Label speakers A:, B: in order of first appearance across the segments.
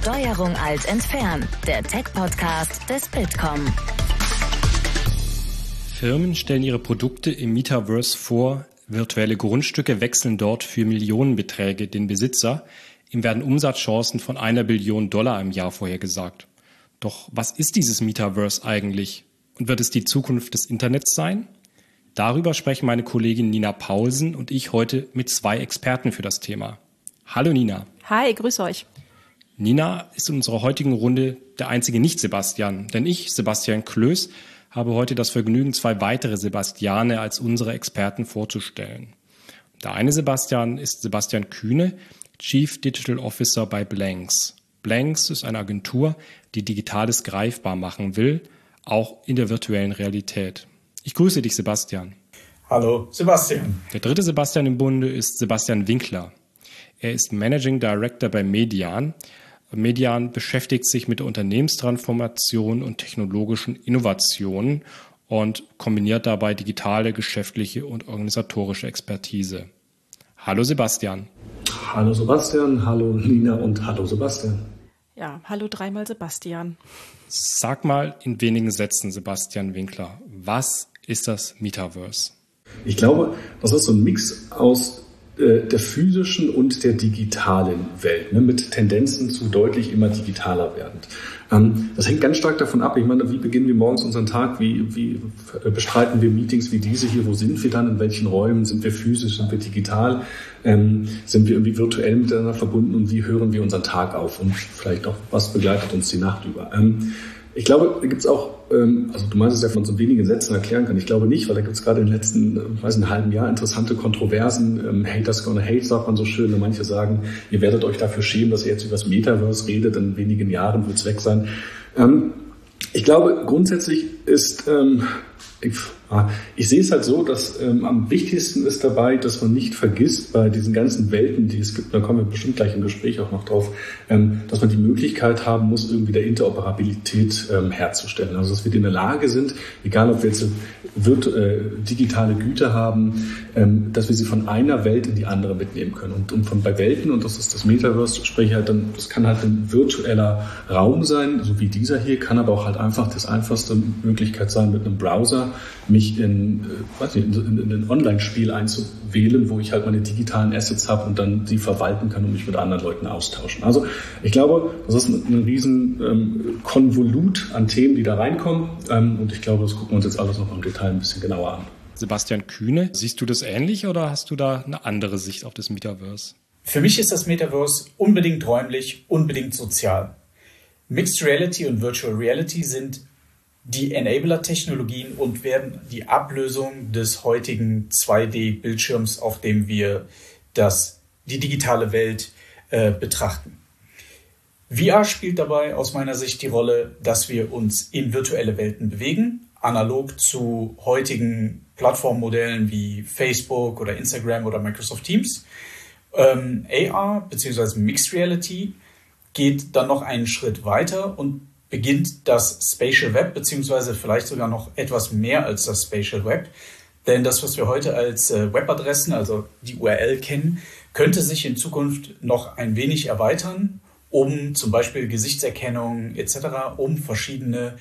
A: Steuerung Alt entfernen, der Tech-Podcast des Bitkom.
B: Firmen stellen ihre Produkte im Metaverse vor, virtuelle Grundstücke wechseln dort für Millionenbeträge den Besitzer, ihm werden Umsatzchancen von $1 Billion im Jahr vorhergesagt. Doch was ist dieses Metaverse eigentlich? Und wird es die Zukunft des Internets sein? Darüber sprechen meine Kollegin Nina Paulsen und ich heute mit 2 Experten für das Thema. Hallo Nina.
C: Hi, grüß euch.
B: Nina ist in unserer heutigen Runde der einzige Nicht-Sebastian, denn ich, Sebastian Klöß, habe heute das Vergnügen, 2 weitere Sebastiane als unsere Experten vorzustellen. Der eine Sebastian ist Sebastian Kühne, Chief Digital Officer bei Blanks. Blanks ist eine Agentur, die Digitales greifbar machen will, auch in der virtuellen Realität. Ich grüße dich, Sebastian.
D: Hallo, Sebastian.
B: Der dritte Sebastian im Bunde ist Sebastian Winkler. Er ist Managing Director bei Median. Median beschäftigt sich mit der Unternehmenstransformation und technologischen Innovationen und kombiniert dabei digitale, geschäftliche und organisatorische Expertise. Hallo Sebastian.
E: Hallo Sebastian, hallo Nina und hallo Sebastian.
C: Ja, hallo dreimal Sebastian.
B: Sag mal in wenigen Sätzen, Sebastian Winkler, was ist das Metaverse? Ich glaube, das ist so ein Mix aus der physischen und der digitalen Welt, mit Tendenzen zu deutlich immer digitaler werdend. Das hängt ganz stark davon ab, ich meine, wie beginnen wir morgens unseren Tag, wie bestreiten wir Meetings wie diese hier, wo sind wir dann, in welchen Räumen, sind wir physisch, sind wir digital, sind wir irgendwie virtuell miteinander verbunden und wie hören wir unseren Tag auf und vielleicht auch, was begleitet uns die Nacht über. Ich glaube, da gibt es auch, also du meinst es ja, von so wenigen Sätzen erklären kann. Ich glaube nicht, weil da gibt es gerade in den letzten, einem halben Jahr interessante Kontroversen. Haters gonna hate, sagt man so schön. Und manche sagen, ihr werdet euch dafür schämen, dass ihr jetzt über das Metaverse redet. In wenigen Jahren wird es weg sein. Ich glaube, grundsätzlich ist, ich sehe es halt so, dass am wichtigsten ist dabei, dass man nicht vergisst bei diesen ganzen Welten, die es gibt, da kommen wir bestimmt gleich im Gespräch auch noch drauf, dass man die Möglichkeit haben muss, irgendwie der Interoperabilität herzustellen. Also dass wir in der Lage sind, egal ob wir jetzt digitale Güter haben, dass wir sie von einer Welt in die andere mitnehmen können. Und von bei Welten, und das ist das Metaverse, spreche ich halt dann, das kann halt ein virtueller Raum sein, so wie dieser hier, kann aber auch halt einfach das einfachste Möglichkeit sein, mit einem Browser mich in ein Online-Spiel einzuwählen, wo ich halt meine digitalen Assets habe und dann die verwalten kann und mich mit anderen Leuten austauschen. Also ich glaube, das ist ein riesen Konvolut an Themen, die da reinkommen, und ich glaube, das gucken wir uns jetzt alles noch im Detail ein bisschen genauer an. Sebastian Kühne, siehst du das ähnlich oder hast du da eine andere Sicht auf das Metaverse?
D: Für mich ist das Metaverse unbedingt räumlich, unbedingt sozial. Mixed Reality und Virtual Reality sind die Enabler-Technologien und werden die Ablösung des heutigen 2D-Bildschirms, auf dem wir die digitale Welt betrachten. VR spielt dabei aus meiner Sicht die Rolle, dass wir uns in virtuelle Welten bewegen, analog zu heutigen Plattformmodellen wie Facebook oder Instagram oder Microsoft Teams. AR bzw. Mixed Reality geht dann noch einen Schritt weiter und beginnt das Spatial Web, beziehungsweise vielleicht sogar noch etwas mehr als das Spatial Web. Denn das, was wir heute als Webadressen, also die URL kennen, könnte sich in Zukunft noch ein wenig erweitern, um zum Beispiel Gesichtserkennung etc., um verschiedene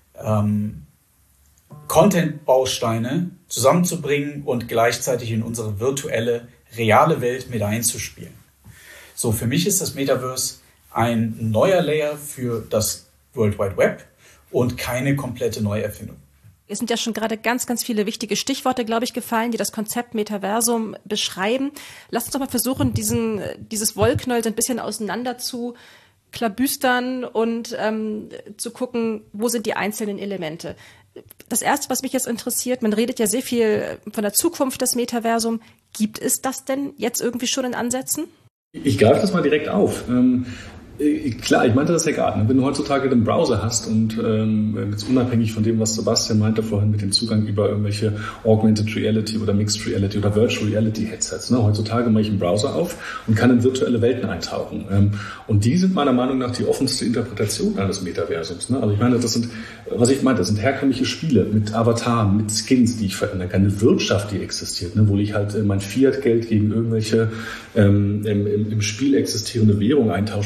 D: Content-Bausteine zusammenzubringen und gleichzeitig in unsere virtuelle, reale Welt mit einzuspielen. So, für mich ist das Metaverse ein neuer Layer für das World Wide Web und keine komplette Neuerfindung.
C: Es sind ja schon gerade ganz, ganz viele wichtige Stichworte, glaube ich, gefallen, die das Konzept Metaversum beschreiben. Lass uns doch mal versuchen, dieses Wollknäuel so ein bisschen auseinander zu klabüstern und zu gucken, wo sind die einzelnen Elemente. Das Erste, was mich jetzt interessiert, man redet ja sehr viel von der Zukunft des Metaversum. Gibt es das denn jetzt irgendwie schon in Ansätzen?
E: Ich greife das mal direkt auf. Klar, ich meinte das ja gerade. Wenn du heutzutage den Browser hast und jetzt unabhängig von dem, was Sebastian meinte vorhin mit dem Zugang über irgendwelche Augmented Reality oder Mixed Reality oder Virtual Reality Headsets. Heutzutage mache ich einen Browser auf und kann in virtuelle Welten eintauchen. Und die sind meiner Meinung nach die offenste Interpretation eines Metaversums. Also ich meine, das sind herkömmliche Spiele mit Avataren, mit Skins, die ich verändern kann. Eine Wirtschaft, die existiert, wo ich halt mein Fiat-Geld gegen irgendwelche im Spiel existierende Währung eintauschen kann und mir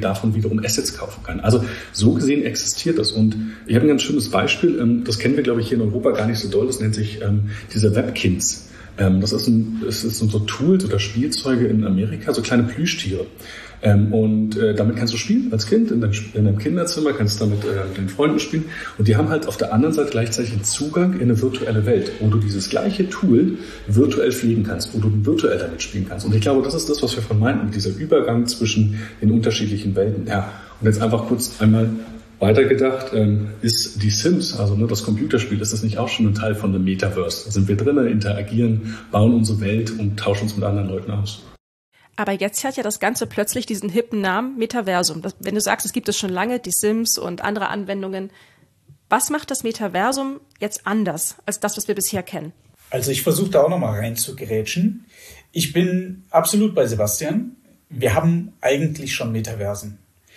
E: davon wiederum Assets kaufen kann. Also so gesehen existiert das. Und ich habe ein ganz schönes Beispiel, das kennen wir, glaube ich, hier in Europa gar nicht so doll, das nennt sich diese Webkinz. Das sind so Tools oder Spielzeuge in Amerika, so kleine Plüschtiere. Damit kannst du spielen als Kind in deinem Kinderzimmer, kannst damit mit den Freunden spielen. Und die haben halt auf der anderen Seite gleichzeitig einen Zugang in eine virtuelle Welt, wo du dieses gleiche Tool virtuell pflegen kannst, wo du virtuell damit spielen kannst. Und ich glaube, das ist das, was wir von meinten, dieser Übergang zwischen den unterschiedlichen Welten. Ja, und jetzt einfach kurz einmal weitergedacht, ist die Sims, also das Computerspiel, ist das nicht auch schon ein Teil von dem Metaverse? Da sind wir drinnen, interagieren, bauen unsere Welt und tauschen uns mit anderen Leuten aus.
C: Aber jetzt hat ja das Ganze plötzlich diesen hippen Namen Metaversum. Wenn du sagst, es gibt es schon lange, die Sims und andere Anwendungen, was macht das Metaversum jetzt anders als das, was wir bisher kennen?
D: Also ich versuche da auch nochmal reinzugrätschen. Ich bin absolut bei Sebastian. Wir haben eigentlich schon Metaversen.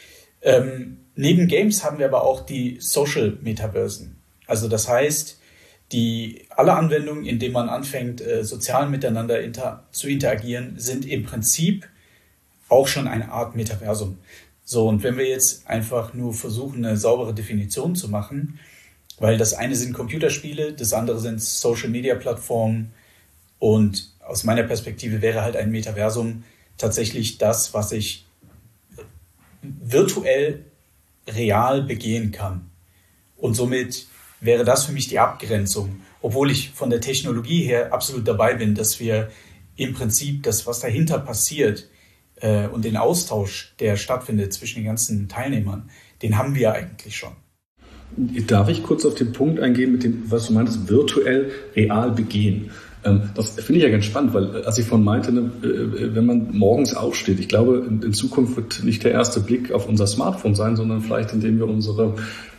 D: Neben Games haben wir aber auch die Social Metaversen. Also das heißt, alle Anwendungen, in denen man anfängt, sozial miteinander zu interagieren, sind im Prinzip auch schon eine Art Metaversum. So, und wenn wir jetzt einfach nur versuchen, eine saubere Definition zu machen, weil das eine sind Computerspiele, das andere sind Social-Media-Plattformen und aus meiner Perspektive wäre halt ein Metaversum tatsächlich das, was ich virtuell real begehen kann. Und somit wäre das für mich die Abgrenzung, obwohl ich von der Technologie her absolut dabei bin, dass wir im Prinzip das, was dahinter passiert und den Austausch, der stattfindet zwischen den ganzen Teilnehmern, den haben wir eigentlich schon.
E: Darf ich kurz auf den Punkt eingehen mit dem, was du meintest, virtuell real begehen? Das finde ich ja ganz spannend, weil als ich von meinte, wenn man morgens aufsteht, ich glaube, in Zukunft wird nicht der erste Blick auf unser Smartphone sein, sondern vielleicht indem wir unsere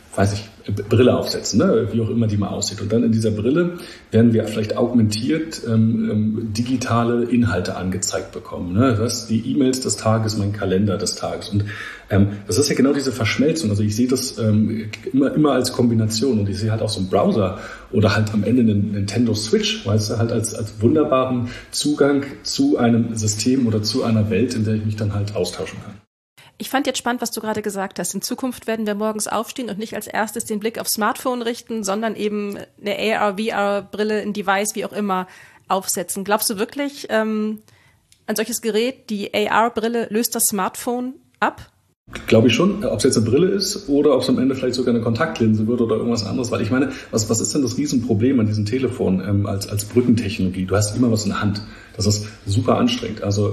E: Brille aufsetzen, ne? Wie auch immer die mal aussieht. Und dann in dieser Brille werden wir vielleicht augmentiert digitale Inhalte angezeigt bekommen. Ne? Das die E-Mails des Tages, mein Kalender des Tages. Und das ist ja genau diese Verschmelzung. Also ich sehe das immer als Kombination. Und ich sehe halt auch so einen Browser oder halt am Ende einen Nintendo Switch, weißt du, halt als wunderbaren Zugang zu einem System oder zu einer Welt, in der ich mich dann halt austauschen kann.
C: Ich fand jetzt spannend, was du gerade gesagt hast. In Zukunft werden wir morgens aufstehen und nicht als erstes den Blick aufs Smartphone richten, sondern eben eine AR, VR-Brille, ein Device, wie auch immer, aufsetzen. Glaubst du wirklich, ein solches Gerät, die AR-Brille, löst das Smartphone ab?
E: Glaube ich schon, ob es jetzt eine Brille ist oder ob es am Ende vielleicht sogar eine Kontaktlinse wird oder irgendwas anderes. Weil ich meine, was ist denn das Riesenproblem an diesem Telefon als Brückentechnologie? Du hast immer was in der Hand. Das ist super anstrengend. Also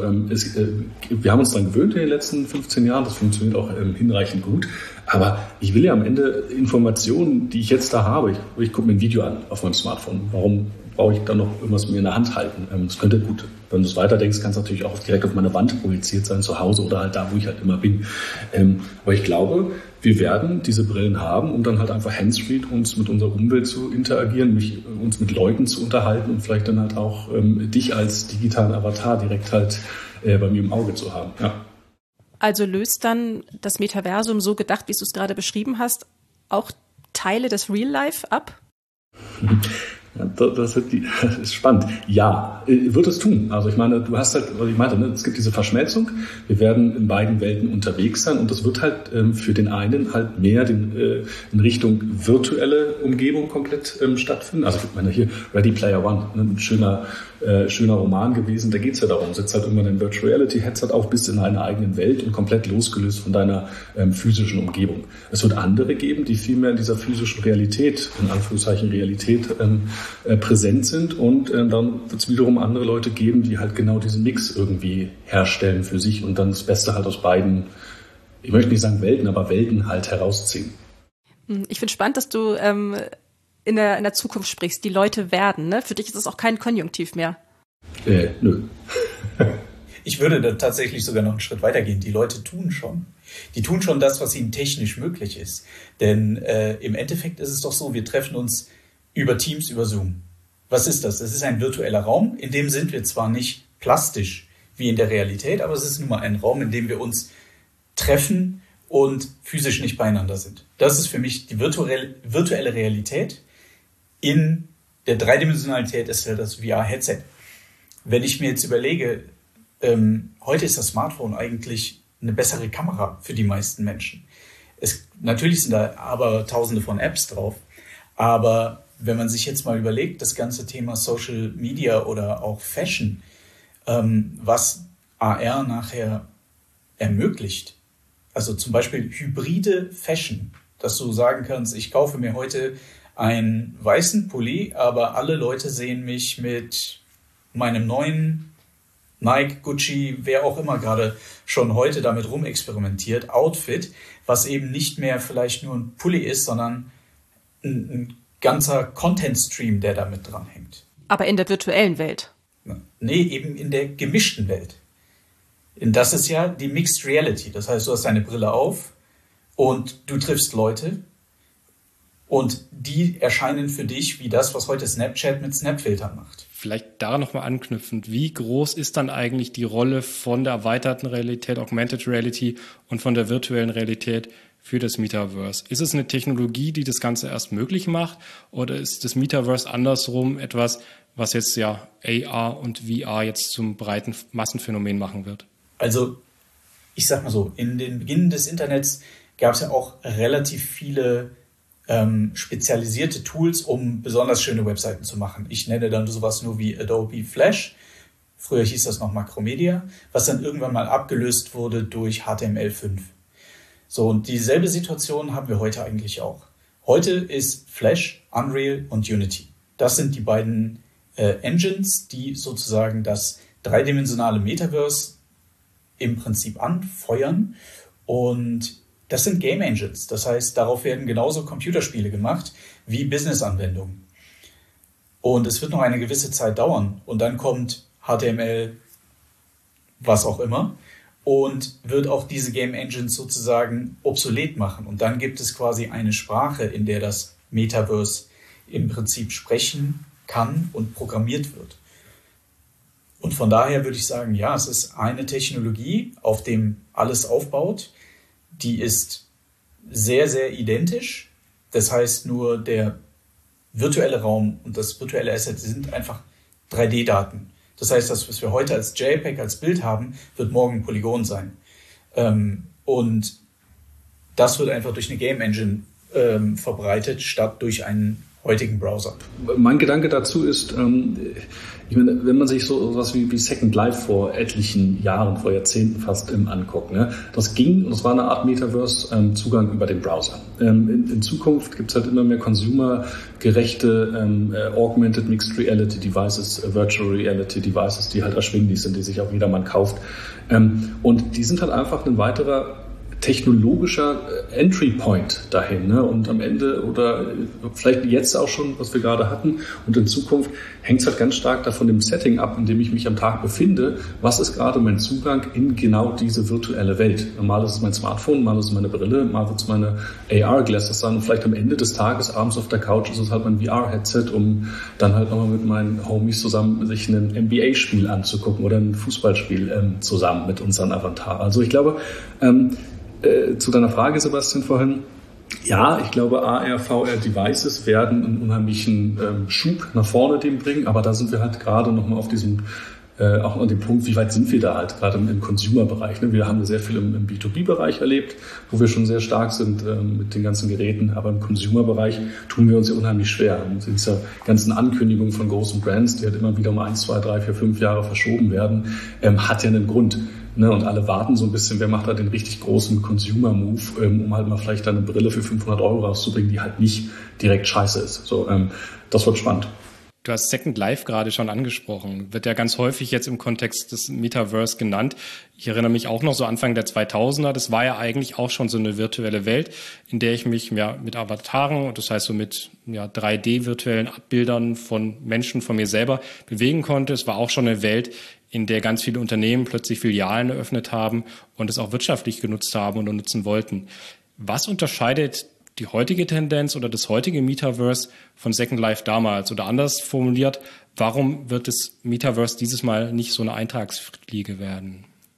E: wir haben uns daran gewöhnt in den letzten 15 Jahren. Das funktioniert auch hinreichend gut. Aber ich will ja am Ende Informationen, die ich jetzt da habe. Ich gucke mir ein Video an auf meinem Smartphone. Warum brauche ich dann noch irgendwas mir in der Hand halten? Das könnte gut. Wenn du es weiterdenkst, kann es natürlich auch direkt auf meine Wand projiziert sein, zu Hause oder halt da, wo ich halt immer bin. Aber ich glaube, wir werden diese Brillen haben, um dann halt einfach hands-free uns mit unserer Umwelt zu interagieren, uns mit Leuten zu unterhalten und vielleicht dann halt auch dich als digitalen Avatar direkt halt bei mir im Auge zu haben. Ja.
C: Also löst dann das Metaversum, so gedacht, wie du es gerade beschrieben hast, auch Teile des Real Life ab?
E: Das ist spannend. Ja, wird es tun. Also ich meine, du hast halt, was ich meinte, es gibt diese Verschmelzung. Wir werden in beiden Welten unterwegs sein und das wird halt für den einen halt mehr in Richtung virtuelle Umgebung komplett stattfinden. Also ich meine hier Ready Player One, ein schöner Roman gewesen. Da geht's ja darum, setzt halt immer dein Virtual Reality Headset auf, bist in einer eigenen Welt und komplett losgelöst von deiner physischen Umgebung. Es wird andere geben, die viel mehr in dieser physischen Realität, in Anführungszeichen Realität, präsent sind und dann wird es wiederum andere Leute geben, die halt genau diesen Mix irgendwie herstellen für sich und dann das Beste halt aus beiden, ich möchte nicht sagen Welten, aber Welten halt herausziehen.
C: Ich finde spannend, dass du in der Zukunft sprichst, die Leute werden, ne? Für dich ist das auch kein Konjunktiv mehr.
E: Nö.
D: Ich würde da tatsächlich sogar noch einen Schritt weitergehen. Die Leute tun schon. Die tun schon das, was ihnen technisch möglich ist. Denn im Endeffekt ist es doch so, wir treffen uns über Teams, über Zoom. Was ist das? Es ist ein virtueller Raum, in dem sind wir zwar nicht plastisch wie in der Realität, aber es ist nun mal ein Raum, in dem wir uns treffen und physisch nicht beieinander sind. Das ist für mich die virtuelle Realität. In der Dreidimensionalität ist ja das VR-Headset. Wenn ich mir jetzt überlege, heute ist das Smartphone eigentlich eine bessere Kamera für die meisten Menschen. Natürlich sind da aber tausende von Apps drauf, aber wenn man sich jetzt mal überlegt, das ganze Thema Social Media oder auch Fashion, was AR nachher ermöglicht, also zum Beispiel hybride Fashion, dass du sagen kannst, ich kaufe mir heute einen weißen Pulli, aber alle Leute sehen mich mit meinem neuen Nike, Gucci, wer auch immer gerade schon heute damit rumexperimentiert, Outfit, was eben nicht mehr vielleicht nur ein Pulli ist, sondern ein ganzer Content-Stream, der damit dranhängt.
C: Aber in der virtuellen Welt?
D: Nee, eben in der gemischten Welt. Und das ist ja die Mixed Reality. Das heißt, du hast deine Brille auf und du triffst Leute und die erscheinen für dich wie das, was heute Snapchat mit Snap-Filtern macht.
B: Vielleicht daran nochmal anknüpfend, wie groß ist dann eigentlich die Rolle von der erweiterten Realität, Augmented Reality und von der virtuellen Realität für das Metaverse? Ist es eine Technologie, die das Ganze erst möglich macht, oder ist das Metaverse andersrum etwas, was jetzt ja AR und VR jetzt zum breiten Massenphänomen machen wird?
D: Also ich sag mal so, in den Beginn des Internets gab es ja auch relativ viele spezialisierte Tools, um besonders schöne Webseiten zu machen. Ich nenne dann sowas nur wie Adobe Flash. Früher hieß das noch Macromedia, was dann irgendwann mal abgelöst wurde durch HTML5. So, und dieselbe Situation haben wir heute eigentlich auch. Heute ist Flash, Unreal und Unity. Das sind die beiden Engines, die sozusagen das dreidimensionale Metaverse im Prinzip anfeuern. Und das sind Game Engines. Das heißt, darauf werden genauso Computerspiele gemacht wie Business-Anwendungen. Und es wird noch eine gewisse Zeit dauern. Und dann kommt HTML, was auch immer, und wird auch diese Game Engines sozusagen obsolet machen. Und dann gibt es quasi eine Sprache, in der das Metaverse im Prinzip sprechen kann und programmiert wird. Und von daher würde ich sagen, ja, es ist eine Technologie, auf dem alles aufbaut. Die ist sehr, sehr identisch. Das heißt, nur der virtuelle Raum und das virtuelle Asset sind einfach 3D-Daten. Das heißt, das, was wir heute als JPEG, als Bild haben, wird morgen ein Polygon sein. Und das wird einfach durch eine Game Engine verbreitet, statt durch einen heutigen Browser.
E: Mein Gedanke dazu ist, ich meine, wenn man sich so was wie Second Life vor etlichen Jahren, vor Jahrzehnten fast anguckt, ne, das ging, und das war eine Art Metaverse, Zugang über den Browser. In Zukunft gibt es halt immer mehr consumergerechte Augmented Mixed Reality Devices, Virtual Reality Devices, die halt erschwinglich sind, die sich auch jedermann kauft. Und die sind halt einfach ein weiterer technologischer Entry Point dahin, ne? Und am Ende oder vielleicht jetzt auch schon, was wir gerade hatten, und in Zukunft hängt es halt ganz stark davon dem Setting ab, in dem ich mich am Tag befinde. Was ist gerade mein Zugang in genau diese virtuelle Welt? Mal ist es mein Smartphone, mal ist es meine Brille, mal wird es meine AR-Glasses sein und vielleicht am Ende des Tages abends auf der Couch ist es halt mein VR-Headset, um dann halt nochmal mit meinen Homies zusammen sich ein NBA-Spiel anzugucken oder ein Fußballspiel zusammen mit unseren Avataren. Also ich glaube, zu deiner Frage, Sebastian, vorhin. Ja, ich glaube, AR, VR-Devices werden einen unheimlichen Schub nach vorne dem bringen, aber da sind wir halt gerade nochmal auf diesem, auch an dem Punkt, wie weit sind wir da halt gerade im Consumer-Bereich. Ne? Wir haben sehr viel im B2B-Bereich erlebt, wo wir schon sehr stark sind mit den ganzen Geräten, aber im Consumer-Bereich tun wir uns ja unheimlich schwer. Und diese ganzen Ankündigungen von großen Brands, die halt immer wieder um 1, 2, 3, 4, 5 Jahre verschoben werden, hat ja einen Grund. Ne, und alle warten so ein bisschen, wer macht da den richtig großen Consumer-Move, um halt mal vielleicht eine Brille für 500 € rauszubringen, die halt nicht direkt scheiße ist. So, das wird spannend.
B: Du hast Second Life gerade schon angesprochen. Wird ja ganz häufig jetzt im Kontext des Metaverse genannt. Ich erinnere mich auch noch so Anfang der 2000er. Das war ja eigentlich auch schon so eine virtuelle Welt, in der ich mich ja mit Avataren, das heißt so mit 3D-virtuellen Abbildern von Menschen, von mir selber bewegen konnte. Es war auch schon eine Welt, in der ganz viele Unternehmen plötzlich Filialen eröffnet haben und es auch wirtschaftlich genutzt haben und nutzen wollten. Was unterscheidet die heutige Tendenz oder das heutige Metaverse von Second Life damals? Oder anders formuliert, warum wird das Metaverse dieses Mal nicht so eine Eintagsfliege werden?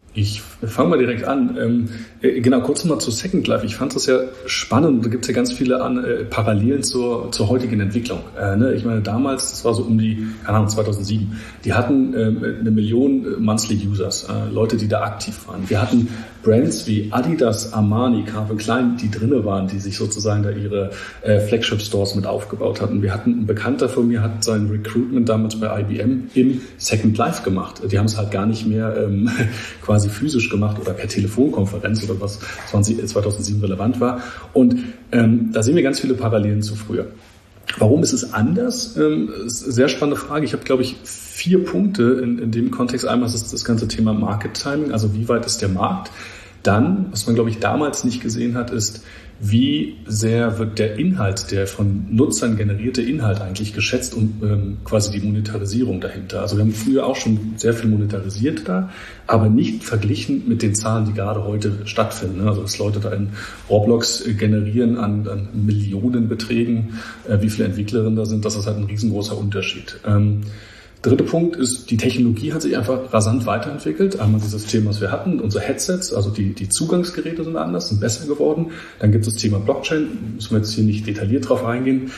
E: Ich fange mal direkt an. Genau, kurz mal zu Second Life. Ich fand das ja spannend. Da gibt es ja ganz viele Parallelen zur heutigen Entwicklung. Ich meine, damals, das war so um die, keine Ahnung, 2007, die hatten 1 Million Monthly Users, Leute, die da aktiv waren. Wir hatten Brands wie Adidas, Armani, Calvin Klein, die drinne waren, die sich sozusagen da ihre Flagship-Stores mit aufgebaut hatten. Wir hatten, ein Bekannter von mir hat sein Recruitment damals bei IBM im Second Life gemacht. Die haben es halt gar nicht mehr quasi physisch gemacht oder per Telefonkonferenz oder was 2007 relevant war. Und da sehen wir ganz viele Parallelen zu früher. Warum ist es anders? Ist eine sehr spannende Frage. Ich habe, glaube ich, 4 Punkte in dem Kontext. Einmal ist es das ganze Thema Market Timing, also wie weit ist der Markt? Dann, was man, glaube ich, damals nicht gesehen hat, ist, wie sehr wird der Inhalt, der von Nutzern generierte Inhalt eigentlich geschätzt und quasi die Monetarisierung dahinter. Also wir haben früher auch schon sehr viel monetarisiert da, aber nicht verglichen mit den Zahlen, die gerade heute stattfinden. Also dass Leute da in Roblox generieren an Millionenbeträgen, wie viele Entwicklerinnen da sind, das ist halt ein riesengroßer Unterschied. Dritter Punkt ist, die Technologie hat sich einfach rasant weiterentwickelt. Einmal dieses Thema, was wir hatten, unsere Headsets, also die Zugangsgeräte sind anders, sind besser geworden. Dann gibt es das Thema Blockchain, müssen wir jetzt hier nicht detailliert drauf eingehen.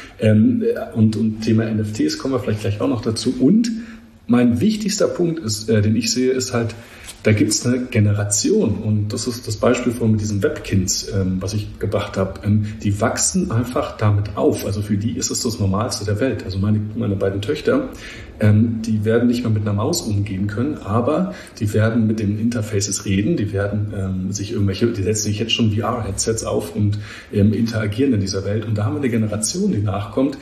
E: Und Thema NFTs kommen wir vielleicht gleich auch noch dazu. Und mein wichtigster Punkt ist, den ich sehe, ist halt, da gibt es eine Generation, und das ist das Beispiel von mit diesen Webkinds, was ich gebracht habe. Die wachsen einfach damit auf. Also für die ist es das Normalste der Welt. Also meine beiden Töchter, die werden nicht mehr mit einer Maus umgehen können, aber die werden mit den Interfaces reden, die werden die setzen sich jetzt schon VR-Headsets auf und interagieren in dieser Welt. Und da haben wir eine Generation, die nachkommt,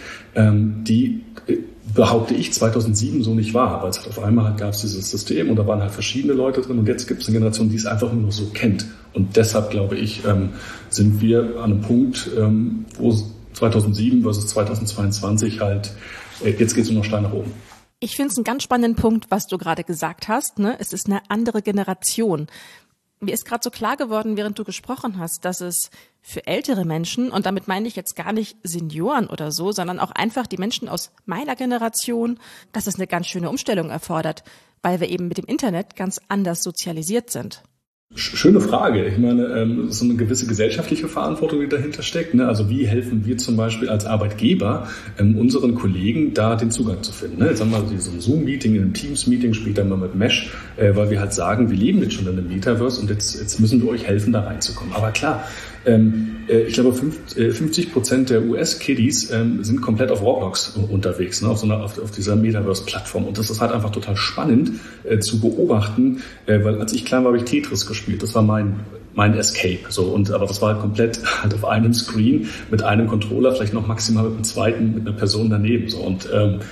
E: die behaupte ich, 2007 so nicht war. Aber auf einmal gab es dieses System und da waren halt verschiedene Leute drin und jetzt gibt es eine Generation, die es einfach nur noch so kennt. Und deshalb, glaube ich, sind wir an einem Punkt, wo 2007 versus 2022 halt, jetzt geht es nur noch steil nach oben.
C: Ich finde es einen ganz spannenden Punkt, was du gerade gesagt hast. Ne? Es ist eine andere Generation. Mir ist gerade so klar geworden, während du gesprochen hast, dass es für ältere Menschen, und damit meine ich jetzt gar nicht Senioren oder so, sondern auch einfach die Menschen aus meiner Generation, dass es eine ganz schöne Umstellung erfordert, weil wir eben mit dem Internet ganz anders sozialisiert sind.
E: Schöne Frage. Ich meine, es ist so eine gewisse gesellschaftliche Verantwortung, die dahinter steckt. Ne? Also wie helfen wir zum Beispiel als Arbeitgeber unseren Kollegen, da den Zugang zu finden? Ne? Jetzt haben wir so ein Zoom-Meeting, ein Teams-Meeting, später mal mit Mesh, weil wir halt sagen, wir leben jetzt schon in einem Metaverse und jetzt müssen wir euch helfen, da reinzukommen. Aber klar, ich glaube 50% der US-Kiddies sind komplett auf Roblox unterwegs, ne? auf dieser Metaverse-Plattform. Und das ist halt einfach total spannend zu beobachten, weil als ich klein war, habe ich Tetris gespielt. Das war mein Escape. So, aber das war halt komplett halt auf einem Screen mit einem Controller, vielleicht noch maximal mit einem zweiten, mit einer Person daneben. So. Und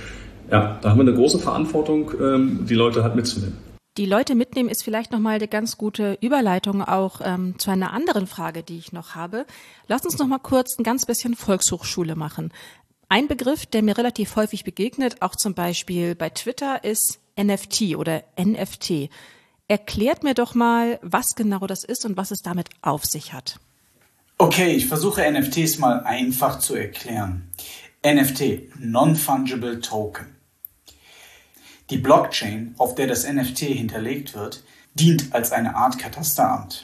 E: da haben wir eine große Verantwortung, die Leute halt mitzunehmen.
C: Die Leute mitnehmen ist vielleicht nochmal eine ganz gute Überleitung auch zu einer anderen Frage, die ich noch habe. Lass uns noch mal kurz ein ganz bisschen Volkshochschule machen. Ein Begriff, der mir relativ häufig begegnet, auch zum Beispiel bei Twitter, ist NFT oder NFT. Erklärt mir doch mal, was genau das ist und was es damit auf sich hat.
D: Okay, ich versuche NFTs mal einfach zu erklären. NFT, Non-Fungible Token. Die Blockchain, auf der das NFT hinterlegt wird, dient als eine Art Katasteramt.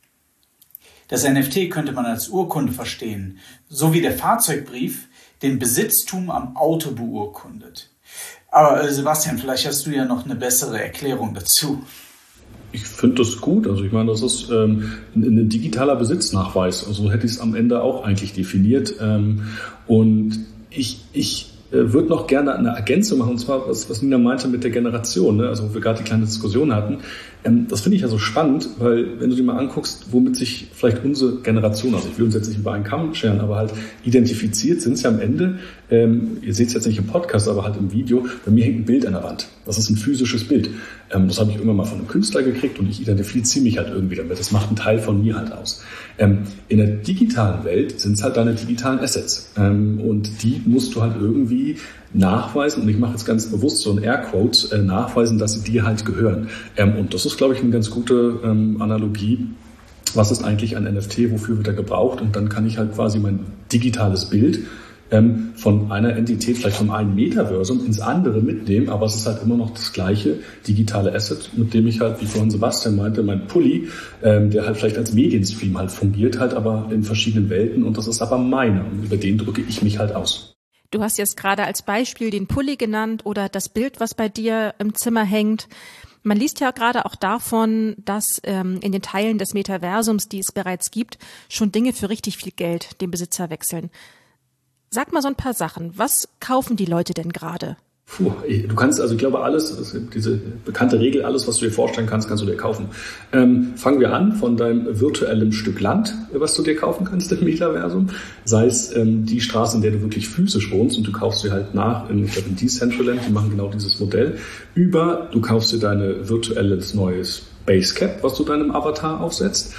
D: Das NFT könnte man als Urkunde verstehen, so wie der Fahrzeugbrief den Besitztum am Auto beurkundet. Aber Sebastian, vielleicht hast du ja noch eine bessere Erklärung dazu.
E: Ich finde das gut. Also ich meine, das ist ein digitaler Besitznachweis. Also hätte ich es am Ende auch eigentlich definiert. Und ich würde noch gerne eine Ergänzung machen, und zwar, was Nina meinte mit der Generation, ne? Also wo wir gerade die kleine Diskussion hatten. Das finde ich ja so spannend, weil wenn du dir mal anguckst, womit sich vielleicht unsere Generation, also ich will uns jetzt nicht über einen Kamm scheren, aber halt identifiziert sind sie am Ende, ihr seht es jetzt nicht im Podcast, aber halt im Video, bei mir hängt ein Bild an der Wand. Das ist ein physisches Bild. Das habe ich irgendwann mal von einem Künstler gekriegt und ich identifiziere mich halt irgendwie damit. Das macht einen Teil von mir halt aus. In der digitalen Welt sind es halt deine digitalen Assets. Und die musst du halt irgendwie nachweisen, und ich mache jetzt ganz bewusst so ein Airquotes, nachweisen, dass sie dir halt gehören. Und das ist, glaube ich, eine ganz gute Analogie. Was ist eigentlich ein NFT, wofür wird er gebraucht? Und dann kann ich halt quasi mein digitales Bild von einer Entität, vielleicht von einem Metaversum ins andere mitnehmen, aber es ist halt immer noch das gleiche digitale Asset, mit dem ich halt, wie vorhin Sebastian meinte, mein Pulli, der halt vielleicht als Medienstream halt fungiert, halt aber in verschiedenen Welten und das ist aber meiner und über den drücke ich mich halt aus.
C: Du hast jetzt gerade als Beispiel den Pulli genannt oder das Bild, was bei dir im Zimmer hängt. Man liest ja gerade auch davon, dass in den Teilen des Metaversums, die es bereits gibt, schon Dinge für richtig viel Geld den Besitzer wechseln. Sag mal so ein paar Sachen. Was kaufen die Leute denn gerade?
E: Du kannst, also ich glaube, alles, diese bekannte Regel, alles, was du dir vorstellen kannst, kannst du dir kaufen. Fangen wir an von deinem virtuellen Stück Land, was du dir kaufen kannst im Metaversum. Sei es die Straße, in der du wirklich physisch wohnst und du kaufst sie halt nach, ich glaube in Decentraland, die machen genau dieses Modell. Du kaufst dir deine virtuelles neues Basecap, was du deinem Avatar aufsetzt.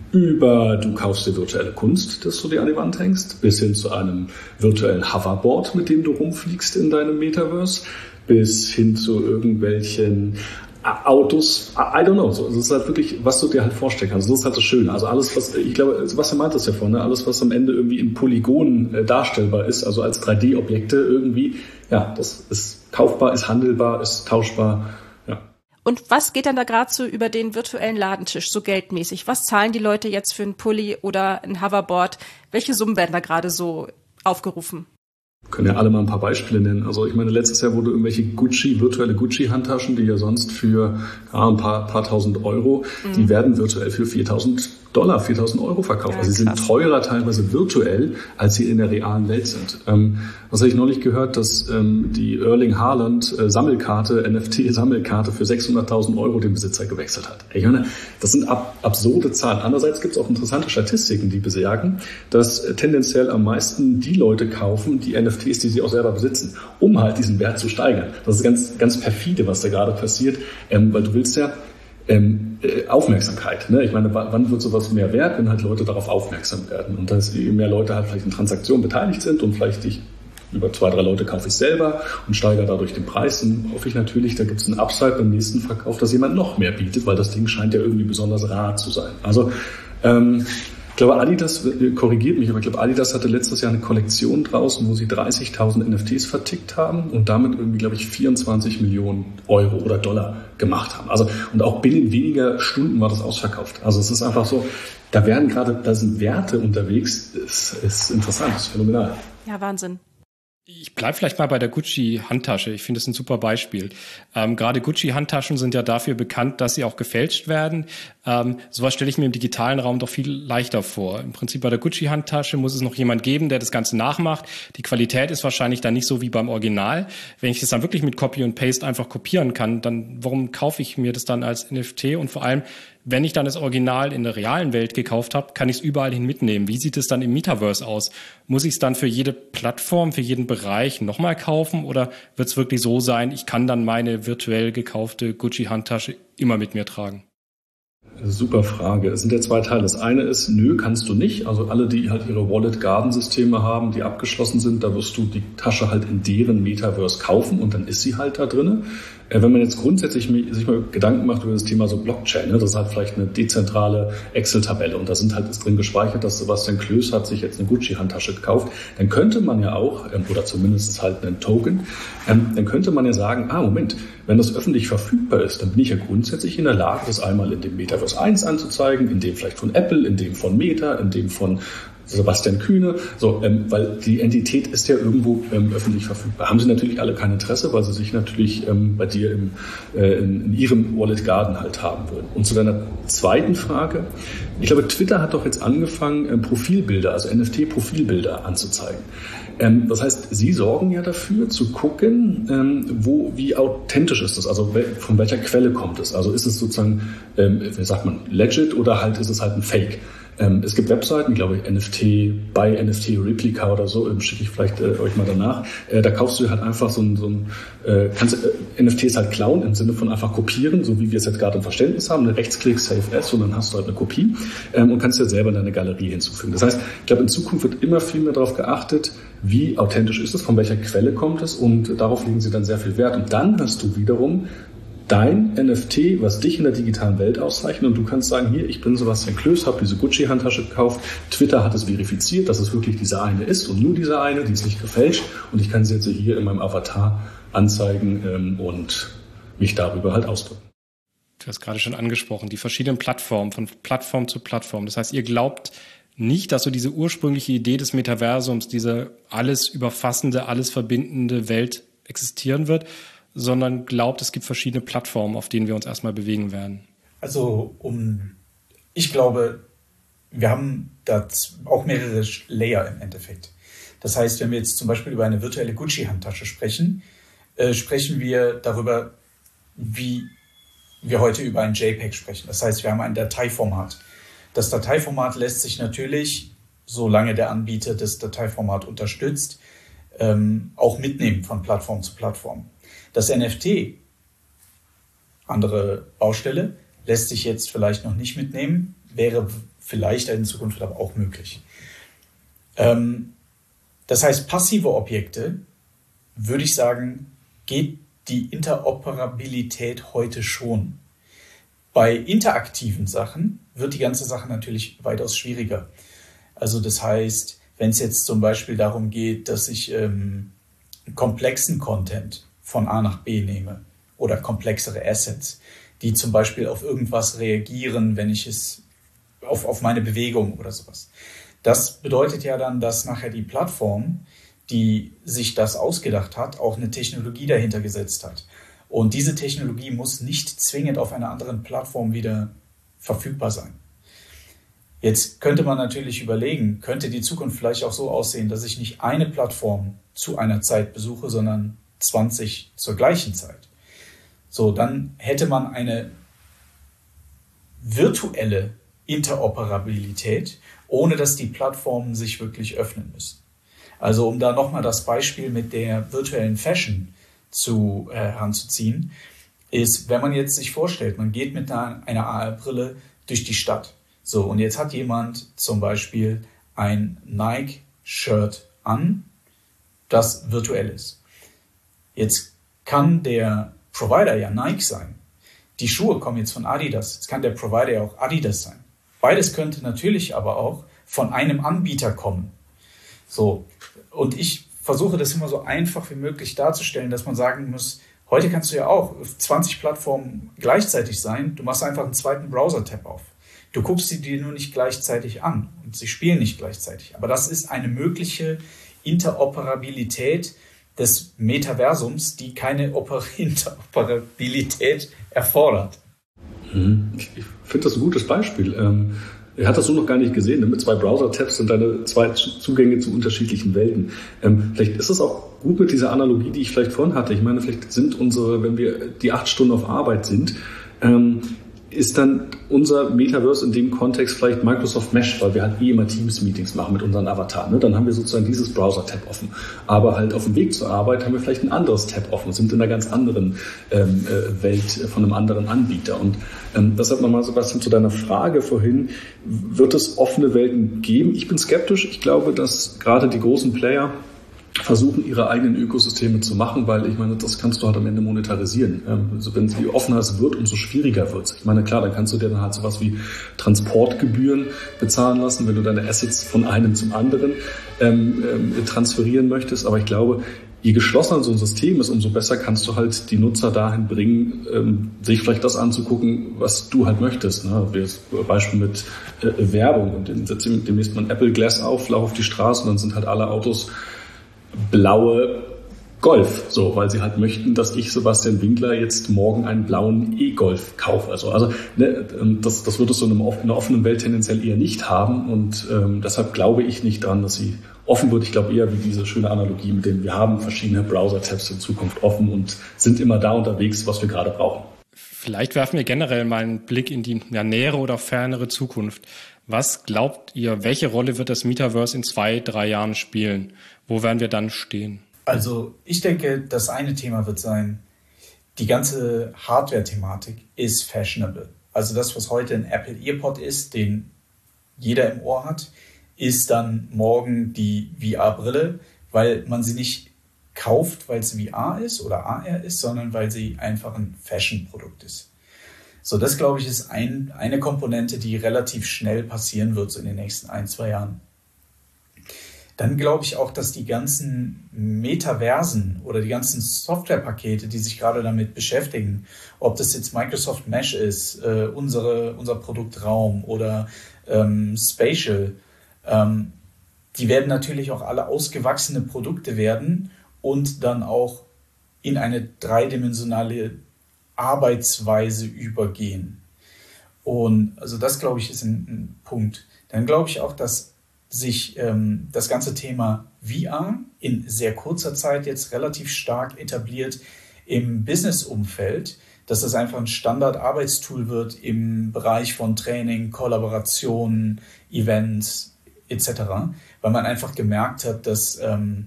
E: Du kaufst dir virtuelle Kunst, das du dir an die Wand hängst, bis hin zu einem virtuellen Hoverboard, mit dem du rumfliegst in deinem Metaverse, bis hin zu irgendwelchen Autos, I don't know. Das ist halt wirklich, was du dir halt vorstellen kannst. Das ist halt das Schöne. Also alles, was, ich glaube, Sebastian meint das ja vorhin, alles, was am Ende irgendwie in Polygonen darstellbar ist, also als 3D-Objekte irgendwie, ja, das ist kaufbar, ist handelbar, ist tauschbar.
C: Und was geht dann da gerade so über den virtuellen Ladentisch, so geldmäßig? Was zahlen die Leute jetzt für einen Pulli oder ein Hoverboard? Welche Summen werden da gerade so aufgerufen?
E: Wir können ja alle mal ein paar Beispiele nennen. Also ich meine, letztes Jahr wurde irgendwelche virtuelle Gucci-Handtaschen, die ja sonst für ein paar tausend Euro, die werden virtuell für $4.000, €4.000 verkauft. Ja, also sie sind teurer teilweise virtuell, als sie in der realen Welt sind. Was habe ich neulich gehört, dass die Erling Haaland Sammelkarte, NFT-Sammelkarte für $600.000 den Besitzer gewechselt hat. Ich meine, das sind absurde Zahlen. Andererseits gibt es auch interessante Statistiken, die besagen, dass tendenziell am meisten die Leute kaufen, die NFTs, die sie auch selber besitzen, um halt diesen Wert zu steigern. Das ist ganz, ganz perfide, was da gerade passiert, weil du willst ja Aufmerksamkeit. Ne? Ich meine, wann wird sowas mehr wert, wenn halt Leute darauf aufmerksam werden und dass mehr Leute halt vielleicht in Transaktionen beteiligt sind und vielleicht über 2, 3 Leute kaufe ich selber und steigere dadurch den Preis. Dann hoffe ich natürlich, da gibt es einen Upside beim nächsten Verkauf, dass jemand noch mehr bietet, weil das Ding scheint ja irgendwie besonders rar zu sein. Also ich glaube, Adidas, korrigiert mich, aber ich glaube, Adidas hatte letztes Jahr eine Kollektion draußen, wo sie 30.000 NFTs vertickt haben und damit irgendwie, glaube ich, 24 Millionen Euro oder Dollar gemacht haben. Also, und auch binnen weniger Stunden war das ausverkauft. Also es ist einfach so, da sind Werte unterwegs, ist interessant, ist phänomenal.
C: Ja, Wahnsinn.
B: Ich bleibe vielleicht mal bei der Gucci-Handtasche. Ich finde es ein super Beispiel. Gerade Gucci-Handtaschen sind ja dafür bekannt, dass sie auch gefälscht werden. Sowas stelle ich mir im digitalen Raum doch viel leichter vor. Im Prinzip bei der Gucci-Handtasche muss es noch jemand geben, der das Ganze nachmacht. Die Qualität ist wahrscheinlich dann nicht so wie beim Original. Wenn ich das dann wirklich mit Copy und Paste einfach kopieren kann, dann warum kaufe ich mir das dann als NFT? Und vor allem, wenn ich dann das Original in der realen Welt gekauft habe, kann ich es überall hin mitnehmen. Wie sieht es dann im Metaverse aus? Muss ich es dann für jede Plattform, für jeden Bereich nochmal kaufen? Oder wird es wirklich so sein, ich kann dann meine virtuell gekaufte Gucci-Handtasche immer mit mir tragen?
E: Super Frage. Es sind ja 2 Teile. Das eine ist, kannst du nicht. Also alle, die halt ihre Wallet-Garden-Systeme haben, die abgeschlossen sind, da wirst du die Tasche halt in deren Metaverse kaufen und dann ist sie halt da drin. Wenn man jetzt grundsätzlich sich mal Gedanken macht über das Thema so Blockchain, das ist halt vielleicht eine dezentrale Excel-Tabelle und da ist drin gespeichert, dass Sebastian Klöß hat sich jetzt eine Gucci-Handtasche gekauft, dann könnte man ja auch, oder zumindest halt einen Token, dann könnte man ja sagen, Moment, wenn das öffentlich verfügbar ist, dann bin ich ja grundsätzlich in der Lage, das einmal in dem Metaverse 1 anzuzeigen, in dem vielleicht von Apple, in dem von Meta, in dem von Sebastian Kühne, weil die Entität ist ja irgendwo öffentlich verfügbar. Haben sie natürlich alle kein Interesse, weil sie sich natürlich bei dir in ihrem Wallet Garden halt haben würden. Und zu deiner zweiten Frage, ich glaube, Twitter hat doch jetzt angefangen, Profilbilder, also NFT-Profilbilder anzuzeigen. Das heißt, sie sorgen ja dafür, zu gucken, wie authentisch ist es, also von welcher Quelle kommt es. Also ist es sozusagen, wie sagt man, legit oder halt ist es halt ein Fake. Es gibt Webseiten, glaube ich, NFT, bei NFT Replica oder so, schicke ich vielleicht euch mal danach. Da kaufst du halt einfach kannst NFTs halt klauen, im Sinne von einfach kopieren, so wie wir es jetzt gerade im Verständnis haben, eine Rechtsklick, Save As, und dann hast du halt eine Kopie und kannst dir selber in deine Galerie hinzufügen. Das heißt, ich glaube, in Zukunft wird immer viel mehr darauf geachtet, wie authentisch ist es, von welcher Quelle kommt es, und darauf legen sie dann sehr viel Wert. Und dann hast du wiederum dein NFT, was dich in der digitalen Welt auszeichnet, und du kannst sagen, hier, ich bin Sebastian Klöß, habe diese Gucci-Handtasche gekauft, Twitter hat es verifiziert, dass es wirklich diese eine ist und nur diese eine, die ist nicht gefälscht, und ich kann sie jetzt hier in meinem Avatar anzeigen und mich darüber halt ausdrücken.
B: Du hast gerade schon angesprochen, die verschiedenen Plattformen, von Plattform zu Plattform. Das heißt, ihr glaubt nicht, dass so diese ursprüngliche Idee des Metaversums, diese alles überfassende, alles verbindende Welt existieren wird, sondern glaubt, es gibt verschiedene Plattformen, auf denen wir uns erstmal bewegen werden.
D: Also ich glaube, wir haben da auch mehrere Layer im Endeffekt. Das heißt, wenn wir jetzt zum Beispiel über eine virtuelle Gucci-Handtasche sprechen, sprechen wir darüber, wie wir heute über ein JPEG sprechen. Das heißt, wir haben ein Dateiformat. Das Dateiformat lässt sich natürlich, solange der Anbieter das Dateiformat unterstützt, auch mitnehmen von Plattform zu Plattform. Das NFT, andere Baustelle, lässt sich jetzt vielleicht noch nicht mitnehmen, wäre vielleicht in Zukunft aber auch möglich. Das heißt, passive Objekte, würde ich sagen, geht die Interoperabilität heute schon. Bei interaktiven Sachen wird die ganze Sache natürlich weitaus schwieriger. Also das heißt, wenn es jetzt zum Beispiel darum geht, dass ich komplexen Content von A nach B nehme oder komplexere Assets, die zum Beispiel auf irgendwas reagieren, wenn ich es auf meine Bewegung oder sowas. Das bedeutet ja dann, dass nachher die Plattform, die sich das ausgedacht hat, auch eine Technologie dahinter gesetzt hat. Und diese Technologie muss nicht zwingend auf einer anderen Plattform wieder verfügbar sein. Jetzt könnte man natürlich überlegen, könnte die Zukunft vielleicht auch so aussehen, dass ich nicht eine Plattform zu einer Zeit besuche, sondern 20 zur gleichen Zeit. So, dann hätte man eine virtuelle Interoperabilität, ohne dass die Plattformen sich wirklich öffnen müssen. Also um da nochmal das Beispiel mit der virtuellen Fashion heranzuziehen, ist, wenn man jetzt sich vorstellt, man geht mit einer AR-Brille durch die Stadt. So, und jetzt hat jemand zum Beispiel ein Nike-Shirt an, das virtuell ist. Jetzt kann der Provider ja Nike sein. Die Schuhe kommen jetzt von Adidas. Jetzt kann der Provider ja auch Adidas sein. Beides könnte natürlich aber auch von einem Anbieter kommen. So, und ich versuche das immer so einfach wie möglich darzustellen, dass man sagen muss, heute kannst du ja auch auf 20 Plattformen gleichzeitig sein. Du machst einfach einen zweiten Browser-Tab auf. Du guckst sie dir nur nicht gleichzeitig an und sie spielen nicht gleichzeitig. Aber das ist eine mögliche Interoperabilität des Metaversums, die keine Interoperabilität erfordert.
E: Ich finde das ein gutes Beispiel. Er hat das so noch gar nicht gesehen. Mit 2 Browser-Tabs sind deine 2 Zugänge zu unterschiedlichen Welten. Vielleicht ist es auch gut mit dieser Analogie, die ich vielleicht vorhin hatte. Ich meine, vielleicht sind wenn wir die 8 Stunden auf Arbeit sind, ist dann unser Metaverse in dem Kontext vielleicht Microsoft Mesh, weil wir halt immer Teams-Meetings machen mit unseren Avataren. Ne? Dann haben wir sozusagen dieses Browser-Tab offen. Aber halt auf dem Weg zur Arbeit haben wir vielleicht ein anderes Tab offen, sind in einer ganz anderen Welt von einem anderen Anbieter. Und deshalb nochmal, Sebastian, zu deiner Frage vorhin, wird es offene Welten geben? Ich bin skeptisch. Ich glaube, dass gerade die großen Player versuchen, ihre eigenen Ökosysteme zu machen, weil ich meine, das kannst du halt am Ende monetarisieren. Also wenn je offener es wird, umso schwieriger wird es. Ich meine, klar, dann kannst du dir dann halt sowas wie Transportgebühren bezahlen lassen, wenn du deine Assets von einem zum anderen transferieren möchtest. Aber ich glaube, je geschlossener so ein System ist, umso besser kannst du halt die Nutzer dahin bringen, sich vielleicht das anzugucken, was du halt möchtest. Ne? Wie das Beispiel mit Werbung. Und dann setzt demnächst mal ein Apple Glass auf, lauf auf die Straße und dann sind halt alle Autos blaue Golf, so, weil sie halt möchten, dass ich, Sebastian Winkler, jetzt morgen einen blauen E-Golf kaufe. Also das wird es so in einer offenen Welt tendenziell eher nicht haben und deshalb glaube ich nicht dran, dass sie offen wird. Ich glaube eher wie diese schöne Analogie, mit denen wir haben verschiedene Browser-Tabs in Zukunft offen und sind immer da unterwegs, was wir gerade brauchen.
B: Vielleicht werfen wir generell mal einen Blick in die nähere oder fernere Zukunft. Was glaubt ihr, welche Rolle wird das Metaverse in 2-3 Jahren spielen? Wo werden wir dann stehen?
D: Also ich denke, das eine Thema wird sein, die ganze Hardware-Thematik ist fashionable. Also das, was heute ein Apple EarPod ist, den jeder im Ohr hat, ist dann morgen die VR-Brille, weil man sie nicht kauft, weil es VR ist oder AR ist, sondern weil sie einfach ein Fashion-Produkt ist. So, das, glaube ich, ist eine Komponente, die relativ schnell passieren wird so in den nächsten 1-2 Jahren. Dann glaube ich auch, dass die ganzen Metaversen oder die ganzen Softwarepakete, die sich gerade damit beschäftigen, ob das jetzt Microsoft Mesh ist, unser Produkt Raum oder Spatial, die werden natürlich auch alle ausgewachsene Produkte werden und dann auch in eine dreidimensionale Arbeitsweise übergehen. Und also das, glaube ich, ist ein Punkt. Dann glaube ich auch, dass sich das ganze Thema VR in sehr kurzer Zeit jetzt relativ stark etabliert im Business-Umfeld, dass das einfach ein Standard-Arbeitstool wird im Bereich von Training, Kollaboration, Events etc., weil man einfach gemerkt hat, dass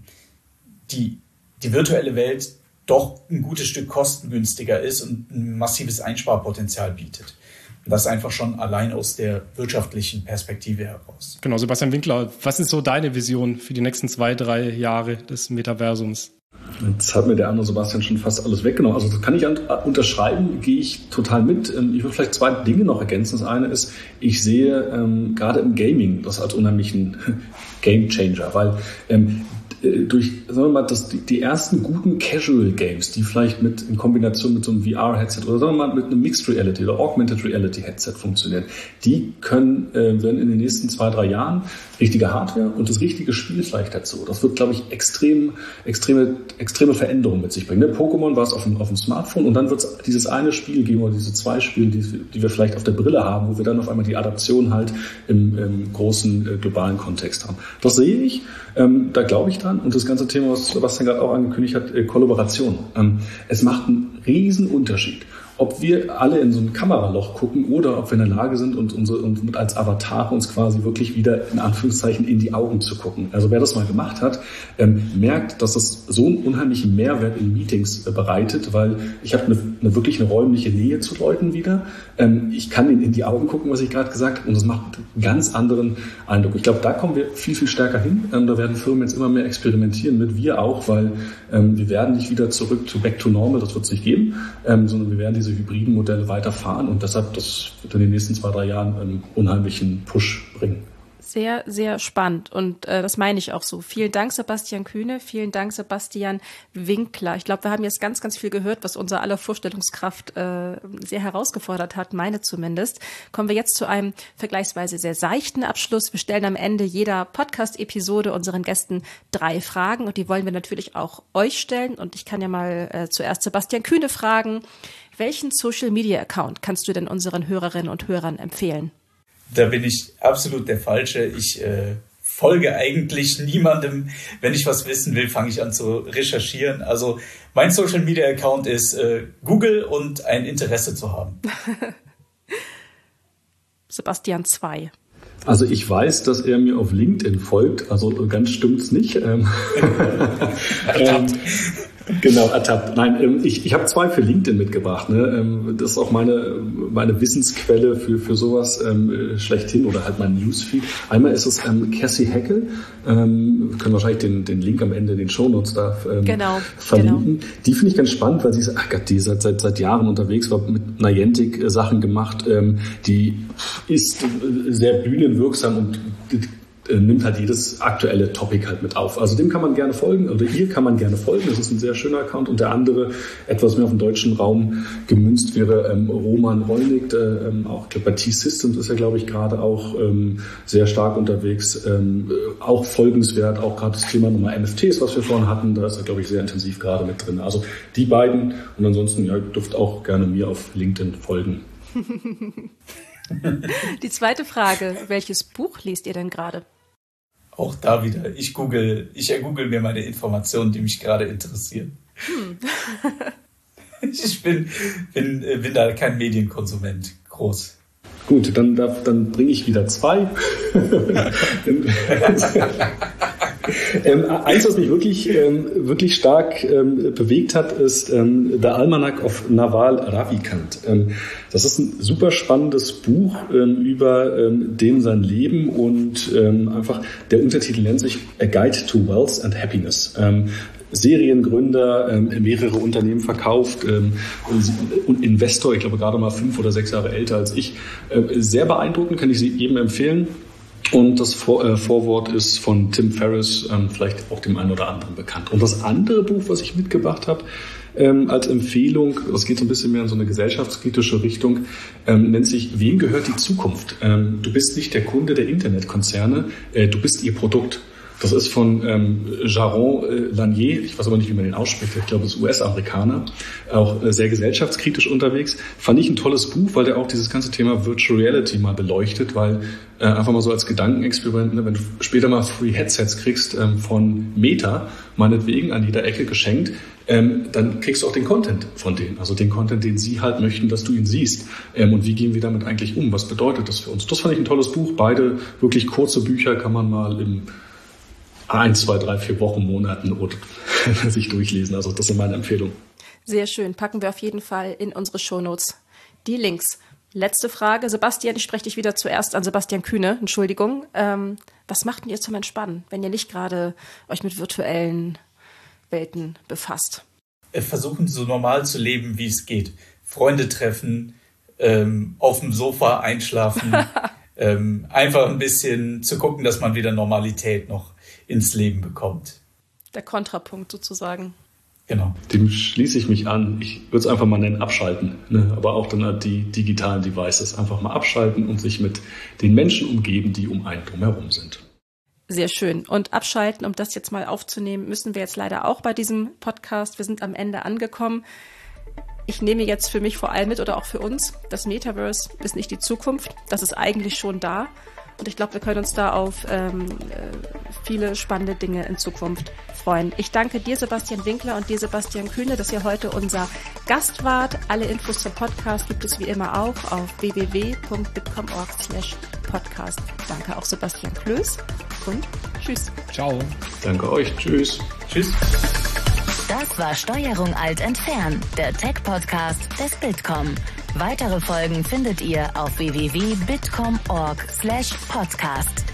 D: die virtuelle Welt doch ein gutes Stück kostengünstiger ist und ein massives Einsparpotenzial bietet. Das einfach schon allein aus der wirtschaftlichen Perspektive heraus.
B: Genau, Sebastian Winkler, was ist so deine Vision für die nächsten 2-3 Jahre des Metaversums?
E: Jetzt hat mir der andere Sebastian schon fast alles weggenommen. Also das kann ich unterschreiben, gehe ich total mit. Ich will vielleicht 2 Dinge noch ergänzen. Das eine ist, ich sehe gerade im Gaming das als unheimlichen Gamechanger, weil durch, sagen wir mal, die ersten guten Casual Games, die vielleicht in Kombination mit so einem VR-Headset oder sagen wir mal mit einem Mixed Reality oder Augmented Reality Headset funktionieren, die werden in den nächsten 2-3 Jahren richtige Hardware und das richtige Spiel vielleicht dazu. Das wird, glaube ich, extreme Veränderungen mit sich bringen. Pokémon war es auf dem Smartphone und dann wird es dieses eine Spiel geben oder diese 2 Spiele, die wir vielleicht auf der Brille haben, wo wir dann auf einmal die Adaption halt im großen globalen Kontext haben. Das sehe ich, da glaube ich dran. Und das ganze Thema, was Sebastian gerade auch angekündigt hat, Kollaboration. Es macht einen riesen Unterschied, ob wir alle in so ein Kameraloch gucken oder ob wir in der Lage sind, und als Avatar uns quasi wirklich wieder in Anführungszeichen in die Augen zu gucken. Also wer das mal gemacht hat, merkt, dass das so einen unheimlichen Mehrwert in Meetings bereitet, weil ich habe wirklich eine räumliche Nähe zu Leuten wieder. Ich kann ihnen in die Augen gucken, was ich gerade gesagt habe, und das macht einen ganz anderen Eindruck. Ich glaube, da kommen wir viel, viel stärker hin. Da werden Firmen jetzt immer mehr experimentieren mit, wir auch, weil wir werden nicht wieder zurück zu Back to Normal, das wird es nicht geben, sondern wir werden diese hybriden Modelle weiterfahren und deshalb, das wird in den nächsten 2-3 Jahren einen unheimlichen Push bringen.
C: Sehr, sehr spannend und das meine ich auch so. Vielen Dank, Sebastian Kühne, vielen Dank, Sebastian Winkler. Ich glaube, wir haben jetzt ganz, ganz viel gehört, was unser aller Vorstellungskraft sehr herausgefordert hat, meine zumindest. Kommen wir jetzt zu einem vergleichsweise sehr seichten Abschluss. Wir stellen am Ende jeder Podcast-Episode unseren Gästen 3 Fragen und die wollen wir natürlich auch euch stellen. Und ich kann ja mal zuerst Sebastian Kühne fragen, welchen Social-Media-Account kannst du denn unseren Hörerinnen und Hörern empfehlen?
D: Da bin ich absolut der Falsche. Ich folge eigentlich niemandem. Wenn ich was wissen will, fange ich an zu recherchieren. Also mein Social-Media-Account ist Google und ein Interesse zu haben.
C: Sebastian 2.
E: Also ich weiß, dass er mir auf LinkedIn folgt, also ganz stimmt's nicht. Genau, ertappt. Nein, ich habe 2 für LinkedIn mitgebracht. Ne? Das ist auch meine Wissensquelle für sowas schlechthin oder halt mein Newsfeed. Einmal ist es Cassie Heckel. Wir können wahrscheinlich den Link am Ende in den Shownotes da verlinken. Genau. Die finde ich ganz spannend, weil sie ist, die ist seit Jahren unterwegs, war mit Niantic Sachen gemacht. Die ist sehr bühnenwirksam und nimmt halt jedes aktuelle Topic halt mit auf. Also dem kann man gerne folgen, oder ihr kann man gerne folgen. Das ist ein sehr schöner Account. Und der andere, etwas mehr auf den deutschen Raum gemünzt, wäre Roman Rollnick, der auch bei T-Systems ist er, glaube ich, gerade auch sehr stark unterwegs. Auch folgenswert, auch gerade das Thema Nummer NFTs, was wir vorhin hatten, da ist er, glaube ich, sehr intensiv gerade mit drin. Also die beiden und ansonsten, ja, ihr dürft auch gerne mir auf LinkedIn folgen.
C: Die zweite Frage, welches Buch liest ihr denn gerade?
D: Auch da wieder, ich google mir meine Informationen, die mich gerade interessieren. Ich bin da kein Medienkonsument, groß.
E: Gut, dann bringe ich wieder 2. Eins, was mich wirklich stark bewegt hat, ist der Almanac of Naval Ravikant. Das ist ein super spannendes Buch über dem sein Leben und einfach der Untertitel nennt sich A Guide to Wealth and Happiness. Seriengründer, mehrere Unternehmen verkauft und Investor, ich glaube gerade mal 5 oder 6 Jahre älter als ich. Sehr beeindruckend, kann ich Sie jedem empfehlen. Und das Vorwort ist von Tim Ferriss, vielleicht auch dem einen oder anderen bekannt. Und das andere Buch, was ich mitgebracht habe, als Empfehlung, das geht so ein bisschen mehr in so eine gesellschaftskritische Richtung, nennt sich Wem gehört die Zukunft? Du bist nicht der Kunde der Internetkonzerne, du bist ihr Produkt. Das ist von Jaron Lanier, ich weiß aber nicht, wie man den ausspricht, ich glaube, es ist US-Amerikaner, auch sehr gesellschaftskritisch unterwegs. Fand ich ein tolles Buch, weil der auch dieses ganze Thema Virtual Reality mal beleuchtet, weil einfach mal so als Gedankenexperiment, ne, wenn du später mal Free Headsets kriegst von Meta, meinetwegen an jeder Ecke geschenkt, dann kriegst du auch den Content von denen, also den Content, den sie halt möchten, dass du ihn siehst. Und wie gehen wir damit eigentlich um? Was bedeutet das für uns? Das fand ich ein tolles Buch. Beide wirklich kurze Bücher kann man mal im 1, 2, 3, 4 Wochen, Monaten oder sich durchlesen. Also das sind meine Empfehlungen.
C: Sehr schön. Packen wir auf jeden Fall in unsere Shownotes die Links. Letzte Frage. Sebastian, ich spreche dich wieder zuerst an. Sebastian Kühne, Entschuldigung. Was macht denn ihr zum Entspannen, wenn ihr nicht gerade euch mit virtuellen Welten befasst?
D: Versuchen so normal zu leben, wie es geht. Freunde treffen, auf dem Sofa einschlafen, einfach ein bisschen zu gucken, dass man wieder Normalität noch ins Leben bekommt.
C: Der Kontrapunkt sozusagen.
D: Genau.
E: Dem schließe ich mich an. Ich würde es einfach mal nennen, abschalten. Ne? Aber auch dann halt die digitalen Devices einfach mal abschalten und sich mit den Menschen umgeben, die um einen drumherum sind.
C: Sehr schön. Und abschalten, um das jetzt mal aufzunehmen, müssen wir jetzt leider auch bei diesem Podcast. Wir sind am Ende angekommen. Ich nehme jetzt für mich vor allem mit oder auch für uns, das Metaverse ist nicht die Zukunft. Das ist eigentlich schon da. Und ich glaube, wir können uns da auf viele spannende Dinge in Zukunft freuen. Ich danke dir, Sebastian Winkler, und dir, Sebastian Kühne, dass ihr heute unser Gast wart. Alle Infos zum Podcast gibt es wie immer auch auf www.bitkom.org/podcast. Danke auch Sebastian Klöß und tschüss.
B: Ciao.
E: Danke euch. Tschüss.
D: Tschüss.
A: Das war Steuerung Alt entfernen, der Tech-Podcast des Bitkom. Weitere Folgen findet ihr auf www.bitkom.org/podcast.